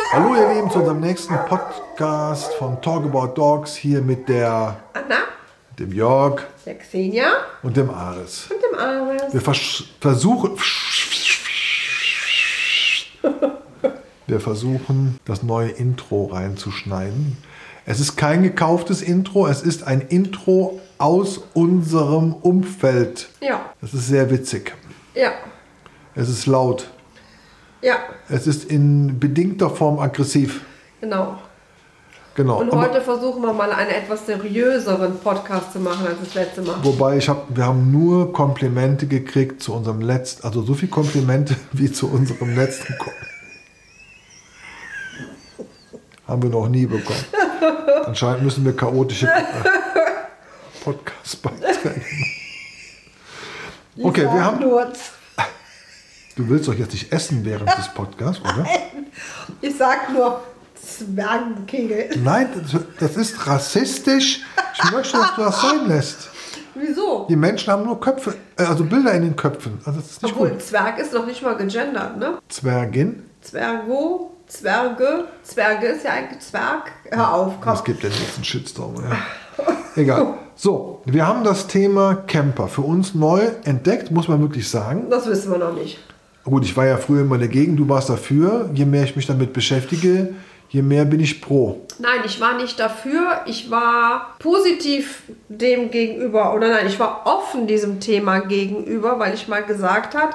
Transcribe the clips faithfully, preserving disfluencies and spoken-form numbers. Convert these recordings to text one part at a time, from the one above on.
Hallo ihr Lieben zu unserem nächsten Podcast von Talk About Dogs hier mit der Anna, dem Jörg, der Xenia und dem Aris. und dem Aris. Wir vers versuchen wir versuchen das neue Intro reinzuschneiden. Es ist kein gekauftes Intro, es ist ein Intro aus unserem Umfeld. Ja. Das ist sehr witzig. Ja. Es ist laut. Ja. Es ist in bedingter Form aggressiv. Genau. Genau. Und Aber, heute versuchen wir mal einen etwas seriöseren Podcast zu machen als das letzte Mal. wobei ich hab, wir haben nur Komplimente gekriegt zu unserem letzten, also so viel Komplimente wie zu unserem letzten Ko haben wir noch nie bekommen. Anscheinend müssen wir chaotische äh, Podcast-Beiträge. Okay, wir haben. Du willst doch jetzt nicht essen während des Podcasts, oder? Ich sag nur Zwergenkegel. Nein, das, das ist rassistisch. Ich möchte, dass du das sein lässt. Wieso? Die Menschen haben nur Köpfe, äh, also Bilder in den Köpfen. Also das ist nicht Obwohl, gut. Zwerg ist noch nicht mal gegendert, ne? Zwergin. Zwergo, Zwerge. Zwerge ist ja eigentlich Zwerg. Hör auf, komm. Das gibt den nächsten Shitstorm. Ja. Egal. So, wir haben das Thema Camper für uns neu entdeckt, muss man wirklich sagen. Das wissen wir noch nicht. Gut, ich war ja früher immer dagegen, du warst dafür. Je mehr ich mich damit beschäftige, je mehr bin ich pro. Nein, ich war nicht dafür. Ich war positiv dem gegenüber. Oder nein, ich war offen diesem Thema gegenüber, weil ich mal gesagt hat,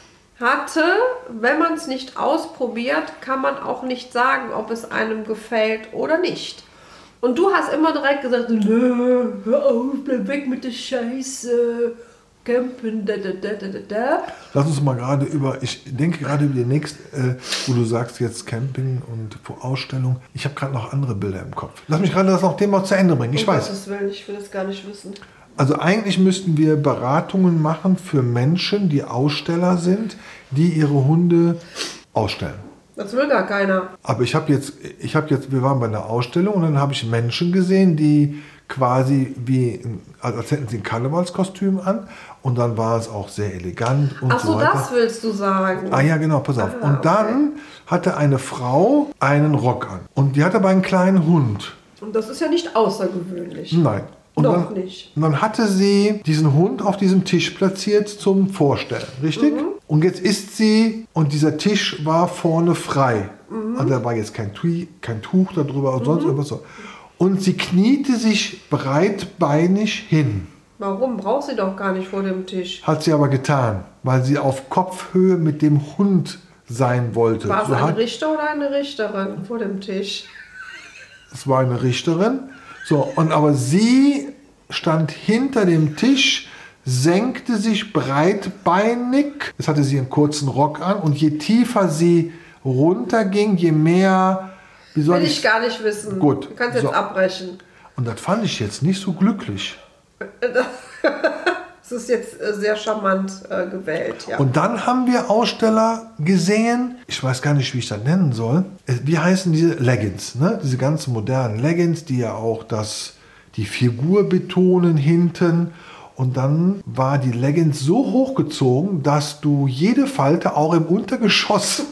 hatte, wenn man es nicht ausprobiert, kann man auch nicht sagen, ob es einem gefällt oder nicht. Und du hast immer direkt gesagt, nö, hör auf, bleib weg mit der Scheiße. Campen, da, da, da, da, da. Lass uns mal gerade über, ich denke gerade über die nächste, äh, wo du sagst jetzt Camping und Ausstellung. Ich habe gerade noch andere Bilder im Kopf. Lass mich gerade das noch Thema zu Ende bringen. Ich Um weiß. Gottes Willen, ich will es gar nicht wissen. Also eigentlich müssten wir Beratungen machen für Menschen, die Aussteller sind, die ihre Hunde ausstellen. Das will gar keiner. Aber ich habe jetzt, ich habe jetzt, wir waren bei einer Ausstellung und dann habe ich Menschen gesehen, die quasi wie, also als hätten sie ein Karnevalskostüm an und dann war es auch sehr elegant und Ach so so, weiter. das willst du sagen. Ah ja, genau, pass auf. Ah, und dann hatte eine Frau einen Rock an und die hatte aber einen kleinen Hund. Und das ist ja nicht außergewöhnlich. Nein. Und Noch dann, nicht. Und dann hatte sie diesen Hund auf diesem Tisch platziert zum Vorstellen, richtig? Mhm. Und jetzt ist sie, und dieser Tisch war vorne frei. Mhm. Also da war jetzt kein, Tui, kein Tuch darüber und sonst mhm. irgendwas so. Und sie kniete sich breitbeinig hin. Warum? Braucht sie doch gar nicht vor dem Tisch. Hat sie aber getan, weil sie auf Kopfhöhe mit dem Hund sein wollte. War es so ein hat, Richter oder eine Richterin vor dem Tisch? Es war eine Richterin. So, und aber sie stand hinter dem Tisch, senkte sich breitbeinig. Jetzt hatte sie einen kurzen Rock an. Und je tiefer sie runterging, je mehr... Wie soll Will ich ich gar nicht wissen. Gut. Du kannst jetzt So. abbrechen. Und das fand ich jetzt nicht so glücklich. Das ist jetzt äh, sehr charmant äh, gewählt. Ja. Und dann haben wir Aussteller gesehen, ich weiß gar nicht, wie ich das nennen soll. Äh, Wie heißen diese Leggings? Ne? Diese ganzen modernen Leggings, die ja auch das, die Figur betonen hinten. Und dann war die Leggings so hochgezogen, dass du jede Falte auch im Untergeschoss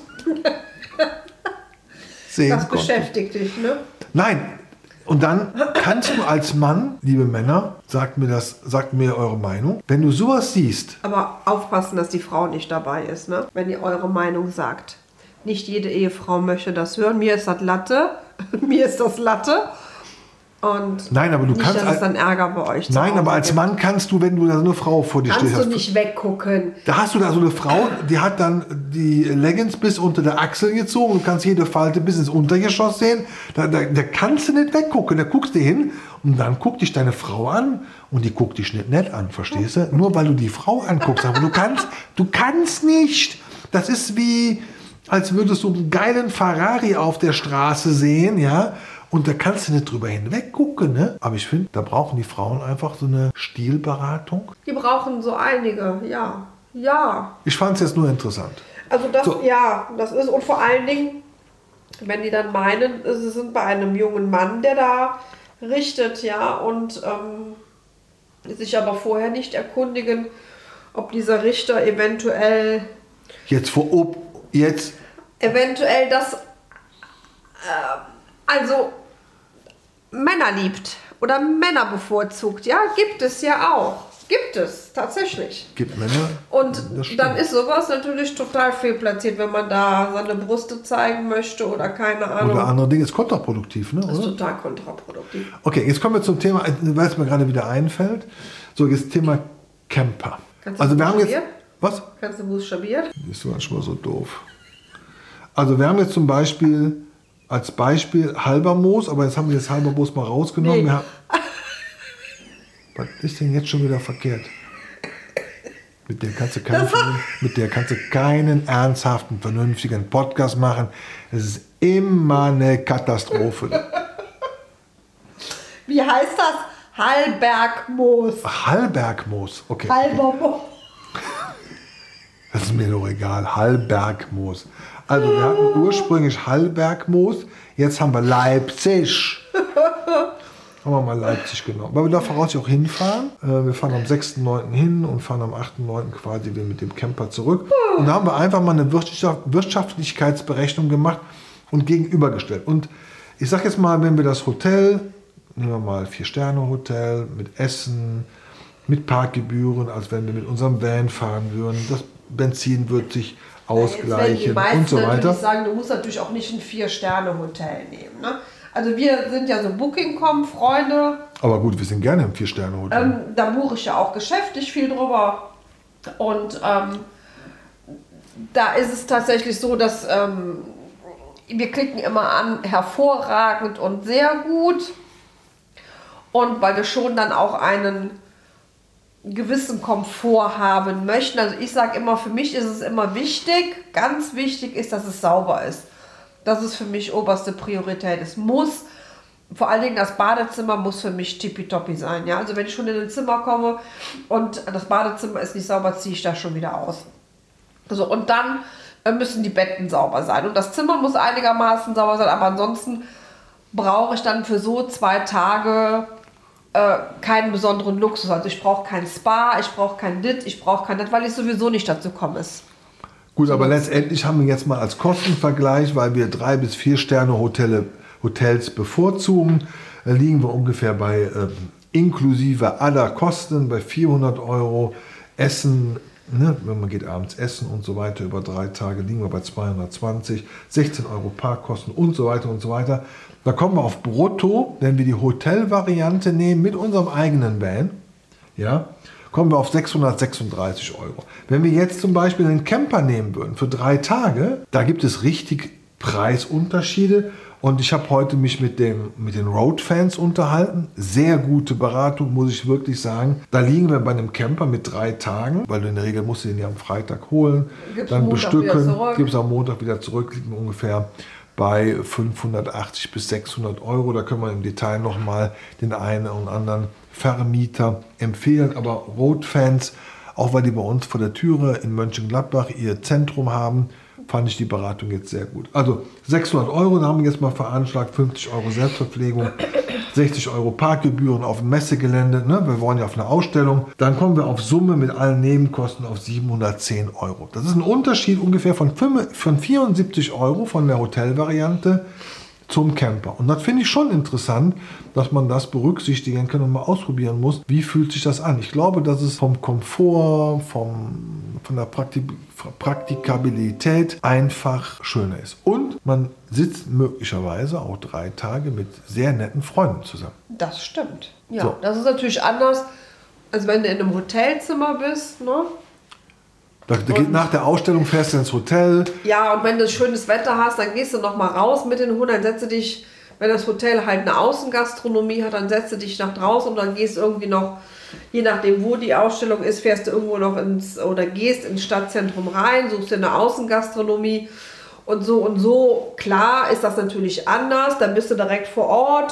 sehen das konntest. beschäftigt dich, ne? Nein. Und dann kannst du als Mann, liebe Männer, sagt mir das, sagt mir eure Meinung, wenn du sowas siehst, Aber aufpassen, dass die Frau nicht dabei ist, ne? Wenn ihr eure Meinung sagt. Nicht jede Ehefrau möchte das hören. Mir ist das Latte. Mir ist das Latte. Und nein, aber du nicht, kannst dass als, es dann Ärger bei euch zu nein, Hause aber als gibt. Mann kannst du, wenn du da so eine Frau vor dir Kannst stehst, du hast, nicht weggucken. da hast du da so eine Frau, die hat dann die Leggings bis unter der Achsel gezogen. Du kannst jede Falte bis ins Untergeschoss sehen. Da, da, da kannst du nicht weggucken. Da guckst du hin und dann guckt dich deine Frau an und die guckt dich nicht nett an, verstehst du? Nur weil du die Frau anguckst. Aber du kannst, du kannst nicht. Das ist wie, als würdest du einen geilen Ferrari auf der Straße sehen, ja? Und da kannst du nicht drüber hinweg gucken, ne? Aber ich finde, da brauchen die Frauen einfach so eine Stilberatung. Die brauchen so einige, ja. Ja. Ich fand es jetzt nur interessant. Also das, So. ja, das ist, und vor allen Dingen, wenn die dann meinen, sie sind bei einem jungen Mann, der da richtet, ja, und ähm, sich aber vorher nicht erkundigen, ob dieser Richter eventuell Jetzt vor ob jetzt eventuell das also Männer liebt oder Männer bevorzugt. Ja, gibt es ja auch. Gibt es, tatsächlich. Gibt Männer. Und dann ist sowas natürlich total fehlplatziert, wenn man da seine Brüste zeigen möchte oder keine Ahnung. Oder andere Dinge. Ist kontraproduktiv, ne? Das ist oder? total kontraproduktiv. Okay, jetzt kommen wir zum Thema, weil es mir gerade wieder einfällt. So, jetzt Thema Camper. Kannst du also wir haben jetzt. Was? Kannst du buchstabieren? Das ist manchmal so doof. Also wir haben jetzt zum Beispiel als Beispiel Halbermoos, aber jetzt haben wir das Halbermoos mal rausgenommen. Nee. Wir haben, was ist denn jetzt schon wieder verkehrt? Mit der kannst du keinen, mit der kannst du keinen ernsthaften, vernünftigen Podcast machen. Es ist immer eine Katastrophe. Wie heißt das? Hallbergmoos. Hallbergmoos, okay. Halbermoos. Das ist mir doch egal. Hallbergmoos. Also wir hatten ursprünglich Hallbergmoos, jetzt haben wir Leipzig. Haben wir mal Leipzig genommen. Weil wir da voraussichtlich auch hinfahren. Wir fahren am sechsten neunten hin und fahren am achten neunten quasi wieder mit dem Camper zurück. Und da haben wir einfach mal eine Wirtschaftlichkeitsberechnung gemacht und gegenübergestellt. Und ich sage jetzt mal, wenn wir das Hotel, nehmen wir mal Vier-Sterne-Hotel mit Essen, mit Parkgebühren, als wenn wir mit unserem Van fahren würden, das Benzin wird sich ausgleichen ja, und so weiter. Ich sagen, du musst natürlich auch nicht ein Vier-Sterne-Hotel nehmen. Ne? Also wir sind ja so Booking Punkt com-Freunde. Aber gut, wir sind gerne im Vier-Sterne-Hotel. Ähm, da buche ich ja auch geschäftlich viel drüber. Und ähm, da ist es tatsächlich so, dass ähm, wir klicken immer an, hervorragend und sehr gut. Und weil wir schon dann auch einen gewissen Komfort haben möchten. Also ich sage immer, für mich ist es immer wichtig, ganz wichtig ist, dass es sauber ist. Das ist für mich oberste Priorität. Es muss, vor allen Dingen das Badezimmer muss für mich tippitoppi sein. Ja? Also wenn ich schon in ein Zimmer komme und das Badezimmer ist nicht sauber, ziehe ich das schon wieder aus. Also, und dann müssen die Betten sauber sein. Und das Zimmer muss einigermaßen sauber sein, aber ansonsten brauche ich dann für so zwei Tage äh, keinen besonderen Luxus. Also ich brauche kein Spa, ich brauche kein Dit, ich brauche kein Das, weil ich sowieso nicht dazu komme. Gut, aber letztendlich haben wir jetzt mal als Kostenvergleich, weil wir drei bis vier Sterne Hotelle, Hotels bevorzugen, äh, liegen wir ungefähr bei äh, inklusive aller Kosten bei vierhundert Euro. Essen, ne, wenn man geht abends essen und so weiter über drei Tage, liegen wir bei zweihundertzwanzig, sechzehn Euro Parkkosten und so weiter und so weiter. Da kommen wir auf Brutto, wenn wir die Hotelvariante nehmen mit unserem eigenen Van, ja, kommen wir auf sechshundertsechsunddreißig Euro. Wenn wir jetzt zum Beispiel einen Camper nehmen würden für drei Tage, da gibt es richtig Preisunterschiede. Und ich habe heute mich mit, dem, mit den Roadfans unterhalten. Sehr gute Beratung, muss ich wirklich sagen. Da liegen wir bei einem Camper mit drei Tagen, weil du in der Regel musst du den ja am Freitag holen, Gibt's dann Montag bestücken, wieder gibt es am Montag wieder zurück, liegen wir ungefähr bei fünfhundertachtzig bis sechshundert Euro. Da können wir im Detail nochmal den einen und anderen Vermieter empfehlen. Aber Roadfans, auch weil die bei uns vor der Türe in Mönchengladbach ihr Zentrum haben, fand ich die Beratung jetzt sehr gut. Also sechshundert Euro, da haben wir jetzt mal veranschlagt, fünfzig Euro Selbstverpflegung, sechzig Euro Parkgebühren auf dem Messegelände, ne? Wir wollen ja auf eine Ausstellung. Dann kommen wir auf Summe mit allen Nebenkosten auf siebenhundertzehn Euro. Das ist ein Unterschied ungefähr von, von vierundsiebzig Euro von der Hotelvariante zum Camper. Und das finde ich schon interessant, dass man das berücksichtigen kann und mal ausprobieren muss. Wie fühlt sich das an? Ich glaube, dass es vom Komfort, vom, von der Praktik Praktikabilität einfach schöner ist. Und man sitzt möglicherweise auch drei Tage mit sehr netten Freunden zusammen. Das stimmt. Ja, So. das ist natürlich anders, als wenn du in einem Hotelzimmer bist, ne? Da, da geht nach der Ausstellung fährst du ins Hotel. Ja, und wenn du schönes Wetter hast, dann gehst du noch mal raus mit den Hunden, dann setzt du dich, wenn das Hotel halt eine Außengastronomie hat, dann setzt du dich nach draußen und dann gehst du irgendwie noch, je nachdem wo die Ausstellung ist, fährst du irgendwo noch ins, oder gehst ins Stadtzentrum rein, suchst dir eine Außengastronomie und so und so. Klar ist das natürlich anders, dann bist du direkt vor Ort.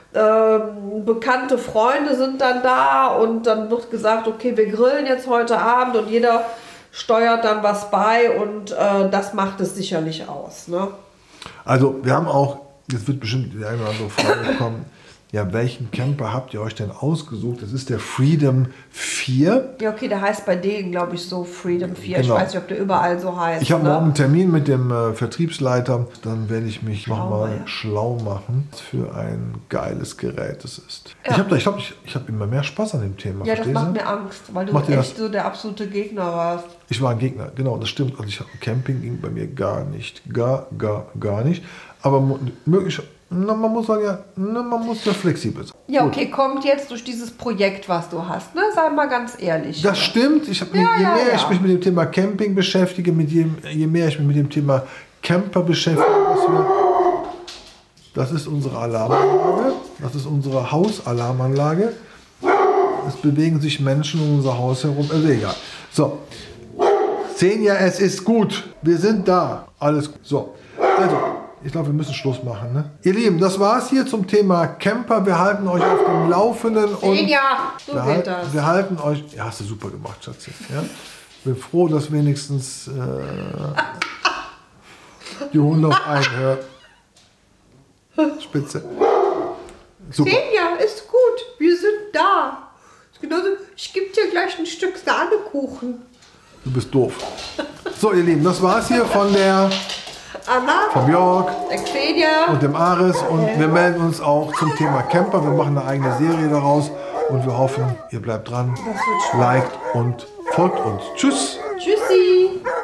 Ähm, bekannte Freunde sind dann da und dann wird gesagt, okay, wir grillen jetzt heute Abend und jeder steuert dann was bei und äh, das macht es sicherlich aus. Ne? Also wir haben auch, jetzt wird bestimmt die eine oder andere Frage kommen, ja, welchen Camper habt ihr euch denn ausgesucht? Das ist der Freedom vier. Ja, okay, der heißt bei denen, glaube ich, so Freedom vier. Genau. Ich weiß nicht, ob der überall so heißt. Ich habe ne? morgen einen Termin mit dem äh, Vertriebsleiter. Dann werde ich mich Schlau, nochmal ja. schlau machen, was für ein geiles Gerät es ist. Ja. Ich habe ich glaub, ich, ich hab immer mehr Spaß an dem Thema. Ja, das verstehst macht du? mir Angst, weil du Macht dir echt so der absolute Gegner warst. Ich war ein Gegner, genau, das stimmt. Also ich, Camping ging bei mir gar nicht. Gar, gar, gar nicht. Aber mo- möglich, na, man muss sagen, ja, na, man muss ja flexibel sein. Ja, Gut. okay, kommt jetzt durch dieses Projekt, was du hast, ne? Sei mal ganz ehrlich. Das stimmt. Ich hab, Ja, je ja, mehr ja. ich mich mit dem Thema Camping beschäftige, mit jedem, je mehr ich mich mit dem Thema Camper beschäftige, was wir, das ist unsere Alarmanlage. Das ist unsere Hausalarmanlage. Es bewegen sich Menschen um unser Haus herum. Also egal. So. Senja, es ist gut. Wir sind da. Alles gut. So. Also, ich glaube, wir müssen Schluss machen. Ne? Ihr Lieben, das war's hier zum Thema Camper. Wir halten euch auf dem Laufenden. Und Ja, so wir, geht halt, das. wir halten euch. Ja, hast du super gemacht, Schatzi. Ja? Bin froh, dass wenigstens äh, die Hunde auf einen hört. Spitze. Super. Senja, ist gut. Wir sind da. Ist genauso, ich gebe dir gleich ein Stück Sahnekuchen. Du bist doof. So, ihr Lieben, das war's hier von der Anna, von Björk Expedia. und dem Aris. Und wir melden uns auch zum Thema Camper. Wir machen eine eigene Serie daraus. Und wir hoffen, ihr bleibt dran, Das wird schön. liked und folgt uns. Tschüss. Tschüssi.